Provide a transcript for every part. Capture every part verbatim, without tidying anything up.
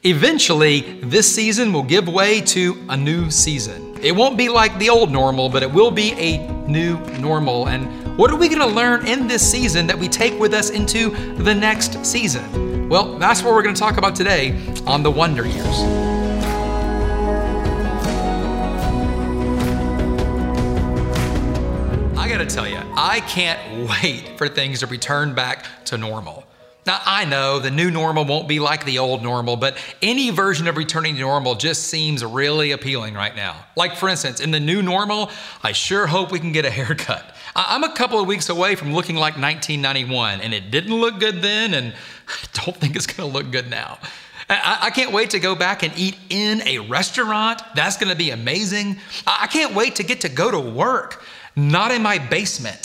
Eventually, this season will give way to a new season. It won't be like the old normal, but it will be a new normal. And what are we gonna learn in this season that we take with us into the next season? Well, that's what we're gonna talk about today on The Wonder Years. I gotta tell you, I can't wait for things to return back to normal. Now, I know the new normal won't be like the old normal, but any version of returning to normal just seems really appealing right now. Like, for instance, in the new normal, I sure hope we can get a haircut. I'm a couple of weeks away from looking like nineteen ninety-one, and it didn't look good then, and I don't think it's gonna look good now. I can't wait to go back and eat in a restaurant. That's gonna be amazing. I can't wait to get to go to work, not in my basement.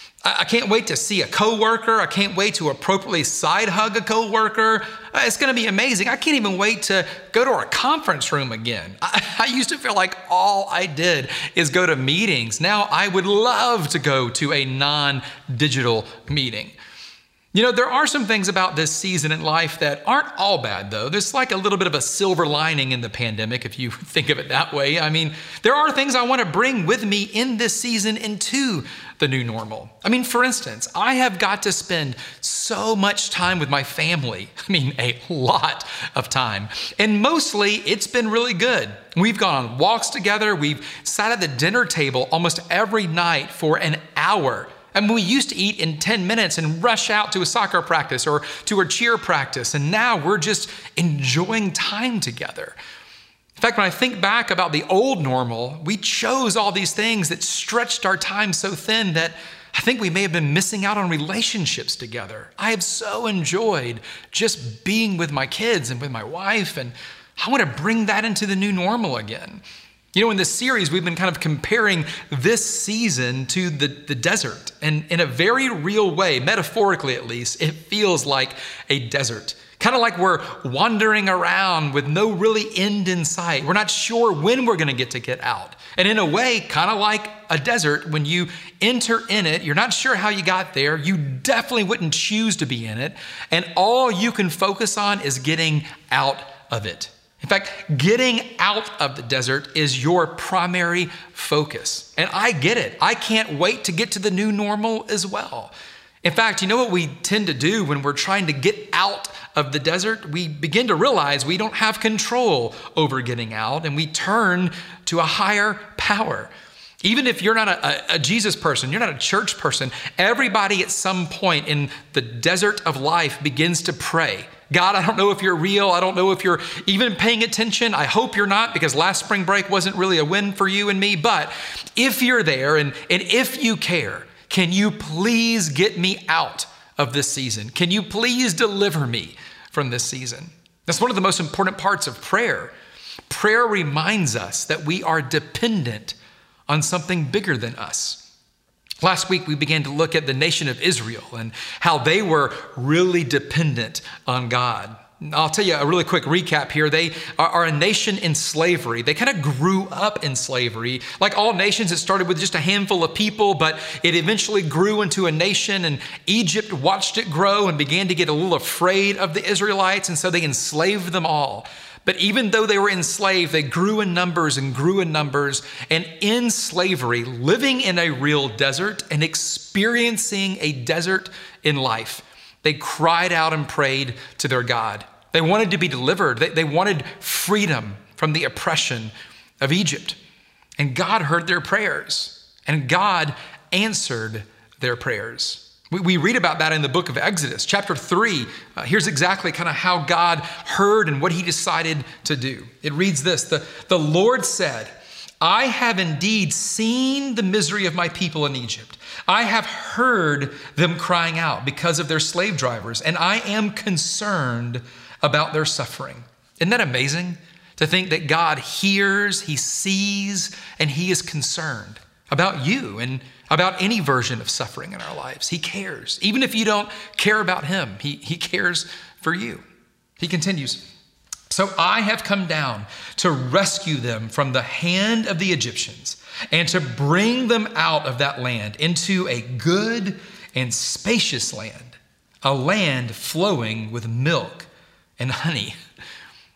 I can't wait to see a coworker. I can't wait to appropriately side hug a coworker. It's gonna be amazing. I can't even wait to go to our conference room again. I, I used to feel like all I did is go to meetings. Now I would love to go to a non-digital meeting. You know, there are some things about this season in life that aren't all bad, though. There's like a little bit of a silver lining in the pandemic, if you think of it that way. I mean, there are things I want to bring with me in this season into the new normal. I mean, for instance, I have got to spend so much time with my family. I mean, a lot of time. And mostly, it's been really good. We've gone on walks together. We've sat at the dinner table almost every night for an hour. And we used to eat in ten minutes and rush out to a soccer practice or to a cheer practice. And now we're just enjoying time together. In fact, when I think back about the old normal, we chose all these things that stretched our time so thin that I think we may have been missing out on relationships together. I have so enjoyed just being with my kids and with my wife, and I want to bring that into the new normal again. You know, in this series, we've been kind of comparing this season to the, the desert. And in a very real way, metaphorically at least, it feels like a desert. Kind of like we're wandering around with no really end in sight. We're not sure when we're going to get to get out. And in a way, kind of like a desert, when you enter in it, you're not sure how you got there. You definitely wouldn't choose to be in it. And all you can focus on is getting out of it. In fact, getting out of the desert is your primary focus. And I get it. I can't wait to get to the new normal as well. In fact, you know what we tend to do when we're trying to get out of the desert? We begin to realize we don't have control over getting out, and we turn to a higher power. Even if you're not a, a Jesus person, you're not a church person, everybody at some point in the desert of life begins to pray. God, I don't know if you're real. I don't know if you're even paying attention. I hope you're not, because last spring break wasn't really a win for you and me. But if you're there and, and if you care, can you please get me out of this season? Can you please deliver me from this season? That's one of the most important parts of prayer. Prayer reminds us that we are dependent on something bigger than us. Last week, we began to look at the nation of Israel and how they were really dependent on God. I'll tell you a really quick recap here. They are a nation in slavery. They kind of grew up in slavery. Like all nations, it started with just a handful of people, but it eventually grew into a nation, and Egypt watched it grow and began to get a little afraid of the Israelites, and so they enslaved them all. But even though they were enslaved, they grew in numbers and grew in numbers. And in slavery, living in a real desert and experiencing a desert in life, they cried out and prayed to their God. They wanted to be delivered. They, they wanted freedom from the oppression of Egypt. And God heard their prayers, and God answered their prayers. We, we read about that in the book of Exodus, chapter three. Uh, here's exactly kind of how God heard and what he decided to do. It reads this: the, the Lord said, I have indeed seen the misery of my people in Egypt. I have heard them crying out because of their slave drivers, and I am concerned about their suffering. Isn't that amazing? To think that God hears, he sees, and he is concerned about you and about any version of suffering in our lives. He cares. Even if you don't care about him, he, he cares for you. He continues, so I have come down to rescue them from the hand of the Egyptians and to bring them out of that land into a good and spacious land, a land flowing with milk and honey.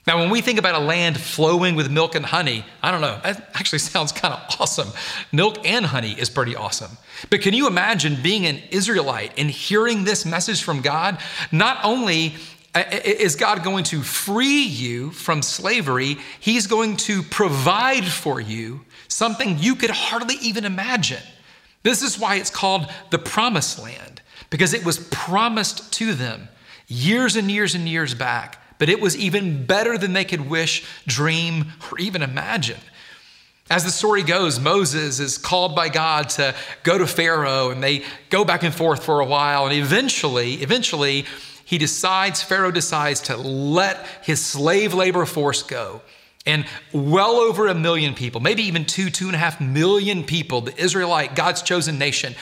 Now, when we think about a land flowing with milk and honey, I don't know, that actually sounds kind of awesome. Milk and honey is pretty awesome. But can you imagine being an Israelite and hearing this message from God? Not only is God going to free you from slavery, he's going to provide for you something you could hardly even imagine. This is why it's called the Promised Land, because it was promised to them years and years and years back. But it was even better than they could wish, dream, or even imagine. As the story goes, Moses is called by God to go to Pharaoh, and they go back and forth for a while. And eventually, eventually, he decides, Pharaoh decides to let his slave labor force go. And well over a million people, maybe even two, two and a half million people, the Israelite, God's chosen nation,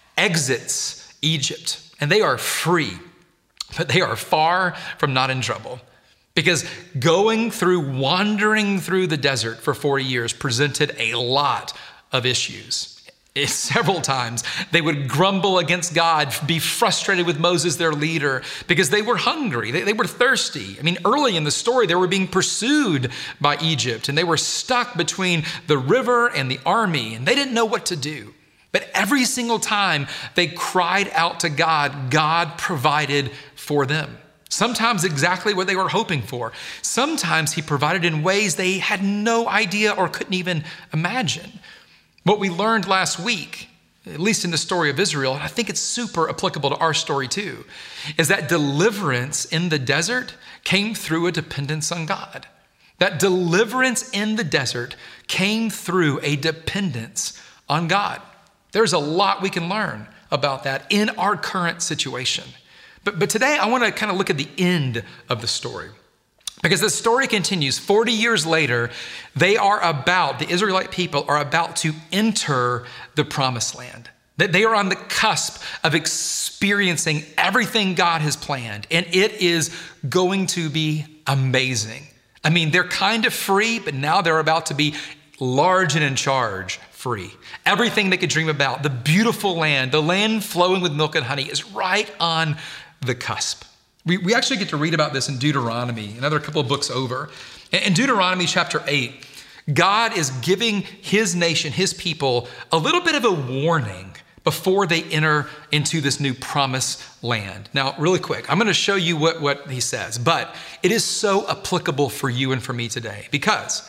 exits Egypt. And they are free, but they are far from not in trouble. Because going through, wandering through the desert for forty years presented a lot of issues. Several times they would grumble against God, be frustrated with Moses, their leader, because they were hungry, they, they were thirsty. I mean, early in the story, they were being pursued by Egypt, and they were stuck between the river and the army, and they didn't know what to do. But every single time they cried out to God, God provided for them. Sometimes exactly what they were hoping for. Sometimes he provided in ways they had no idea or couldn't even imagine. What we learned last week, at least in the story of Israel, and I think it's super applicable to our story too, is that deliverance in the desert came through a dependence on God. That deliverance in the desert came through a dependence on God. There's a lot we can learn about that in our current situation. But, but today I want to kind of look at the end of the story, because the story continues. forty years later, they are about, the Israelite people are about to enter the Promised Land. They are on the cusp of experiencing everything God has planned, and it is going to be amazing. I mean, they're kind of free, but now they're about to be large and in charge, free. Everything they could dream about, the beautiful land, the land flowing with milk and honey, is right on the cusp. We, we actually get to read about this in Deuteronomy, another couple of books over. In Deuteronomy chapter eight, God is giving his nation, his people, a little bit of a warning before they enter into this new promised land. Now, really quick, I'm going to show you what, what he says, but it is so applicable for you and for me today, because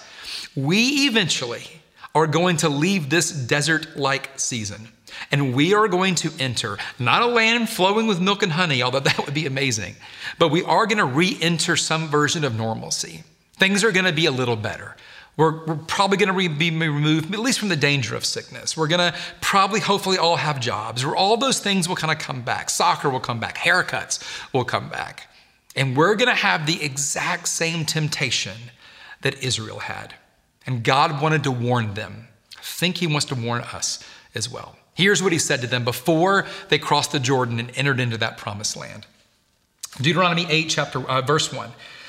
we eventually are going to leave this desert-like season. And we are going to enter not a land flowing with milk and honey, although that would be amazing, but we are going to re-enter some version of normalcy. Things are going to be a little better. We're, we're probably going to re- be removed, at least from the danger of sickness. We're going to probably, hopefully, all have jobs, or all those things will kind of come back. Soccer will come back. Haircuts will come back. And we're going to have the exact same temptation that Israel had. And God wanted to warn them. I think he wants to warn us as well. Here's what he said to them before they crossed the Jordan and entered into that promised land. Deuteronomy eight, chapter, uh, verse one.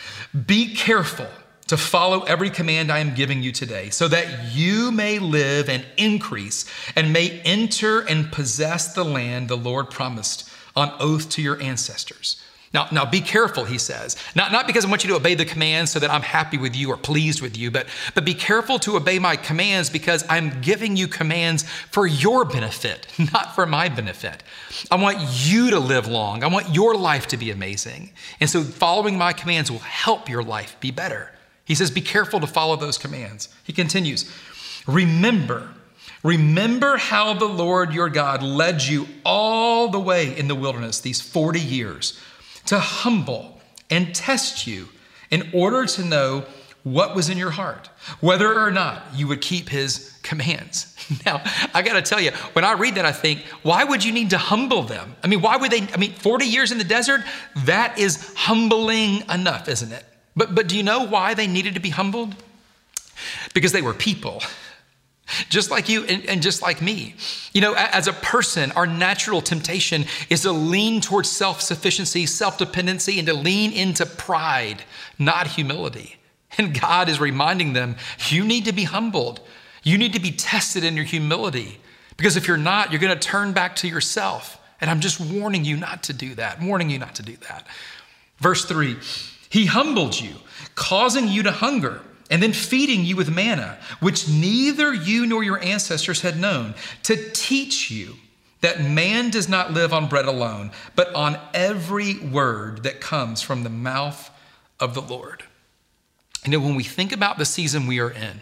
Be careful to follow every command I am giving you today, so that you may live and increase and may enter and possess the land the Lord promised on oath to your ancestors. Now, now be careful, he says. Not, not because I want you to obey the commands so that I'm happy with you or pleased with you, but, but be careful to obey my commands because I'm giving you commands for your benefit, not for my benefit. I want you to live long. I want your life to be amazing. And so following my commands will help your life be better. He says, be careful to follow those commands. He continues, remember, remember how the Lord your God led you all the way in the wilderness these forty years to humble and test you in order to know what was in your heart, whether or not you would keep his commands. Now, I got to tell you, when I read that, I think, why would you need to humble them? I mean, why would they, I mean, forty years in the desert, that is humbling enough, isn't it? But, but do you know why they needed to be humbled? Because they were people. Just like you and, and just like me. You know, as a person, our natural temptation is to lean towards self-sufficiency, self-dependency, and to lean into pride, not humility. And God is reminding them, you need to be humbled. You need to be tested in your humility. Because if you're not, you're going to turn back to yourself. And I'm just warning you not to do that, warning you not to do that. Verse three, he humbled you, causing you to hunger, and then feeding you with manna, which neither you nor your ancestors had known, to teach you that man does not live on bread alone, but on every word that comes from the mouth of the Lord. You know, when we think about the season we are in,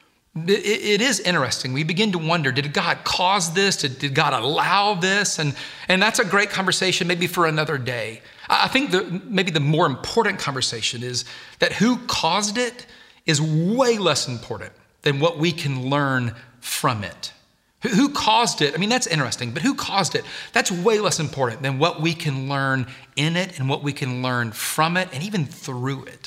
it, it is interesting. We begin to wonder, did God cause this? Did, did God allow this? And, and that's a great conversation maybe for another day. I think the, maybe the more important conversation is that who caused it is way less important than what we can learn from it. Who caused it? I mean, that's interesting, but who caused it? That's way less important than what we can learn in it and what we can learn from it and even through it.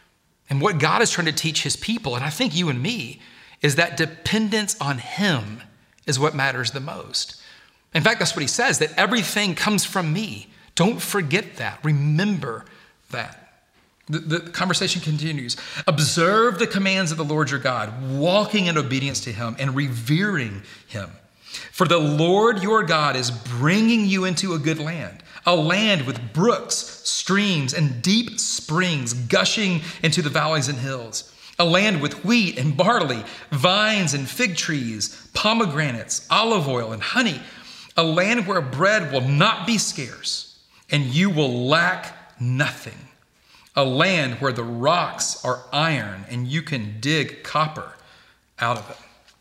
And what God is trying to teach his people, and I think you and me, is that dependence on him is what matters the most. In fact, that's what he says, that everything comes from me. Don't forget that. Remember that. The, the conversation continues. Observe the commands of the Lord your God, walking in obedience to him and revering him. For the Lord your God is bringing you into a good land, a land with brooks, streams, and deep springs gushing into the valleys and hills, a land with wheat and barley, vines and fig trees, pomegranates, olive oil and honey, a land where bread will not be scarce and you will lack nothing. A land where the rocks are iron and you can dig copper out of it.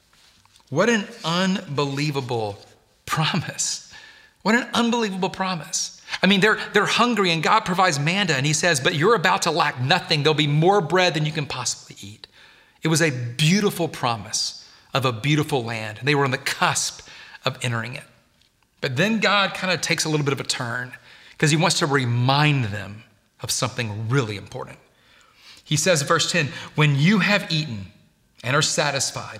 What an unbelievable promise. What an unbelievable promise. I mean, they're, they're hungry and God provides manna and he says, but you're about to lack nothing. There'll be more bread than you can possibly eat. It was a beautiful promise of a beautiful land. And they were on the cusp of entering it. But then God kind of takes a little bit of a turn because he wants to remind them of something really important. He says in verse ten, when you have eaten and are satisfied,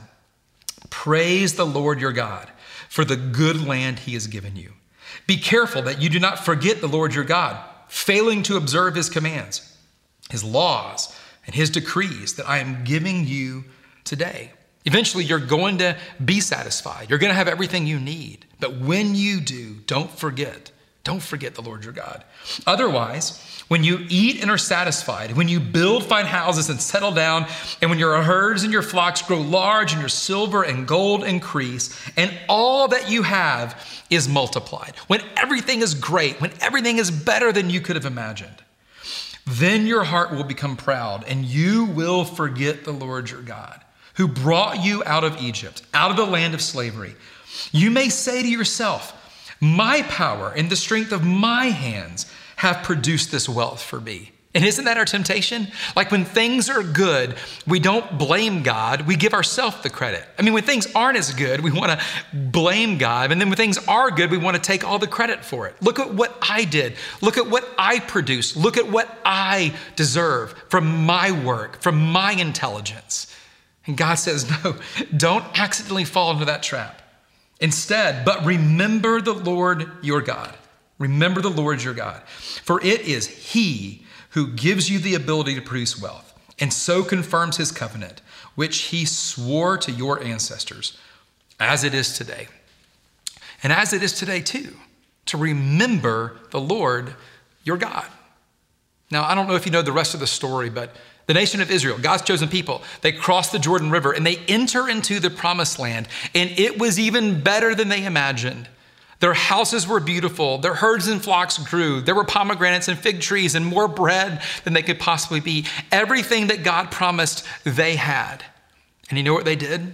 praise the Lord your God for the good land he has given you. Be careful that you do not forget the Lord your God, failing to observe his commands, his laws, and his decrees that I am giving you today. Eventually, you're going to be satisfied. You're going to have everything you need. But when you do, don't forget, don't forget the Lord your God. Otherwise, when you eat and are satisfied, when you build fine houses and settle down, and when your herds and your flocks grow large and your silver and gold increase, and all that you have is multiplied, when everything is great, when everything is better than you could have imagined, then your heart will become proud and you will forget the Lord your God, who brought you out of Egypt, out of the land of slavery. You may say to yourself, my power and the strength of my hands have produced this wealth for me. And isn't that our temptation? Like when things are good, we don't blame God, we give ourselves the credit. I mean, when things aren't as good, we want to blame God. And then when things are good, we want to take all the credit for it. Look at what I did. Look at what I produced. Look at what I deserve from my work, from my intelligence. And God says, no, don't accidentally fall into that trap. Instead, but remember the Lord your God. Remember the Lord your God, for it is he who gives you the ability to produce wealth and so confirms his covenant, which he swore to your ancestors, as it is today. And as it is today too, to remember the Lord your God. Now, I don't know if you know the rest of the story, but the nation of Israel, God's chosen people, they cross the Jordan River and they enter into the promised land, and it was even better than they imagined. Their houses were beautiful. Their herds and flocks grew. There were pomegranates and fig trees and more bread than they could possibly be. Everything that God promised, they had. And you know what they did?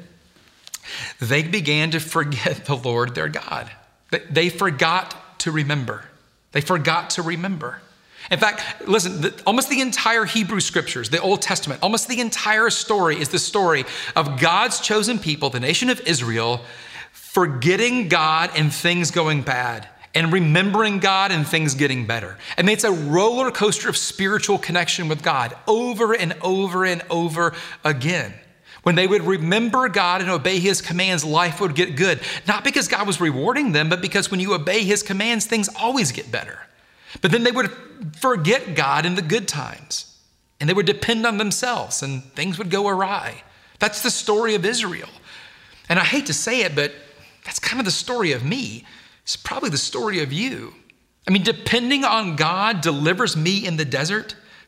They began to forget the Lord their God. They forgot to remember. They forgot to remember. In fact, listen, the, almost the entire Hebrew scriptures, the Old Testament, almost the entire story is the story of God's chosen people, the nation of Israel, forgetting God and things going bad and remembering God and things getting better. I mean, it's a roller coaster of spiritual connection with God over and over and over again. When they would remember God and obey his commands, life would get good. Not because God was rewarding them, but because when you obey his commands, things always get better. But then they would forget God in the good times and they would depend on themselves and things would go awry. That's the story of Israel. And I hate to say it, but that's kind of the story of me. It's probably the story of you. I mean, depending on God delivers me in the desert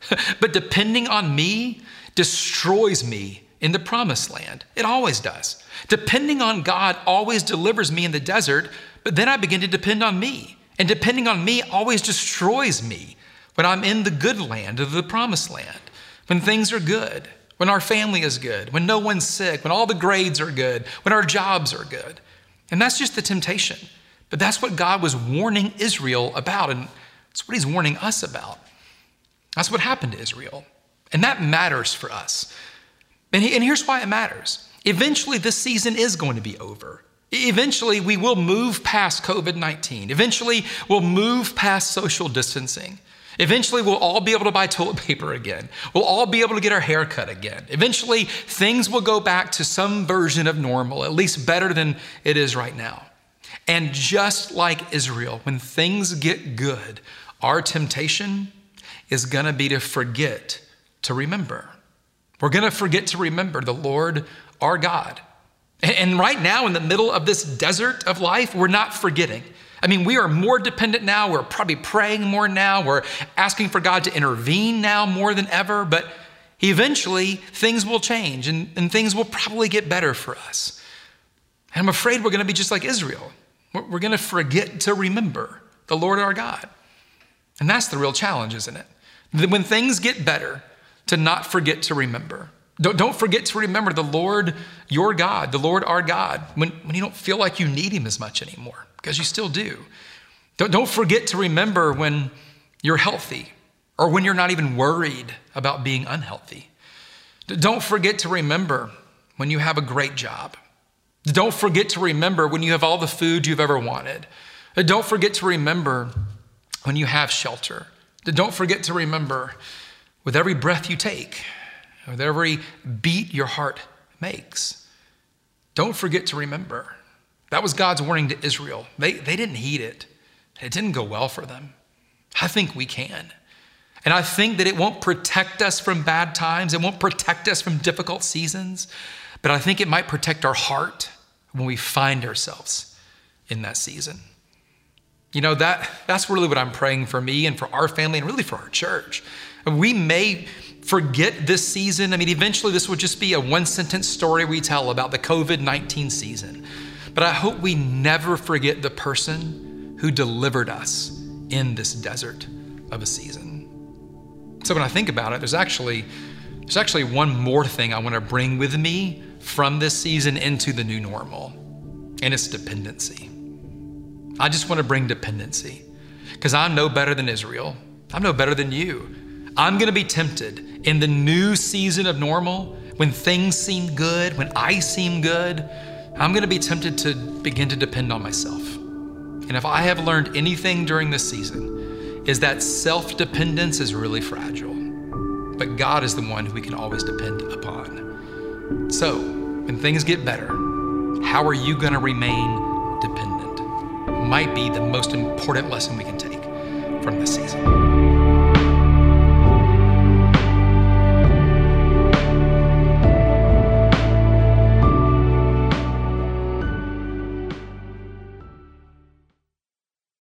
But depending on me destroys me in the promised land. It always does. Depending on God always delivers me in the desert, but then I begin to depend on me. And depending on me always destroys me when I'm in the good land of the promised land, when things are good, when our family is good, when no one's sick, when all the grades are good, when our jobs are good. And that's just the temptation. But that's what God was warning Israel about, and it's what he's warning us about. That's what happened to Israel. And that matters for us. And, he, and here's why it matters. Eventually, this season is going to be over. Eventually, we will move past covid nineteen. Eventually, we'll move past social distancing. Eventually, we'll all be able to buy toilet paper again. We'll all be able to get our hair cut again. Eventually, things will go back to some version of normal, at least better than it is right now. And just like Israel, when things get good, our temptation is going to be to forget to remember. We're going to forget to remember the Lord, our God. And right now, in the middle of this desert of life, we're not forgetting. I mean, we are more dependent now. We're probably praying more now. We're asking for God to intervene now more than ever. But eventually, things will change and, and things will probably get better for us. And I'm afraid we're going to be just like Israel. We're, we're going to forget to remember the Lord our God. And that's the real challenge, isn't it? That when things get better, to not forget to remember. Don't, don't forget to remember the Lord, your God, the Lord, our God, when, when you don't feel like you need him as much anymore, because you still do. Don't, don't forget to remember when you're healthy or when you're not even worried about being unhealthy. Don't forget to remember when you have a great job. Don't forget to remember when you have all the food you've ever wanted. Don't forget to remember when you have shelter. Don't forget to remember with every breath you take, with every beat your heart makes. Don't forget to remember. That was God's warning to Israel. They, they didn't heed it. It didn't go well for them. I think we can. And I think that it won't protect us from bad times. It won't protect us from difficult seasons. But I think it might protect our heart when we find ourselves in that season. You know, that that's really what I'm praying for me and for our family and really for our church. We may forget this season. I mean, eventually this will just be a one-sentence story we tell about the covid nineteen season. But I hope we never forget the person who delivered us in this desert of a season. So when I think about it, there's actually, there's actually one more thing I want to bring with me from this season into the new normal, and it's dependency. I just want to bring dependency because I'm no better than Israel. I'm no better than you. I'm going to be tempted in the new season of normal, when things seem good, when I seem good, I'm going to be tempted to begin to depend on myself. And if I have learned anything during this season, is that self-dependence is really fragile. But God is the one who we can always depend upon. So when things get better, how are you going to remain dependent? Might be the most important lesson we can take from this season.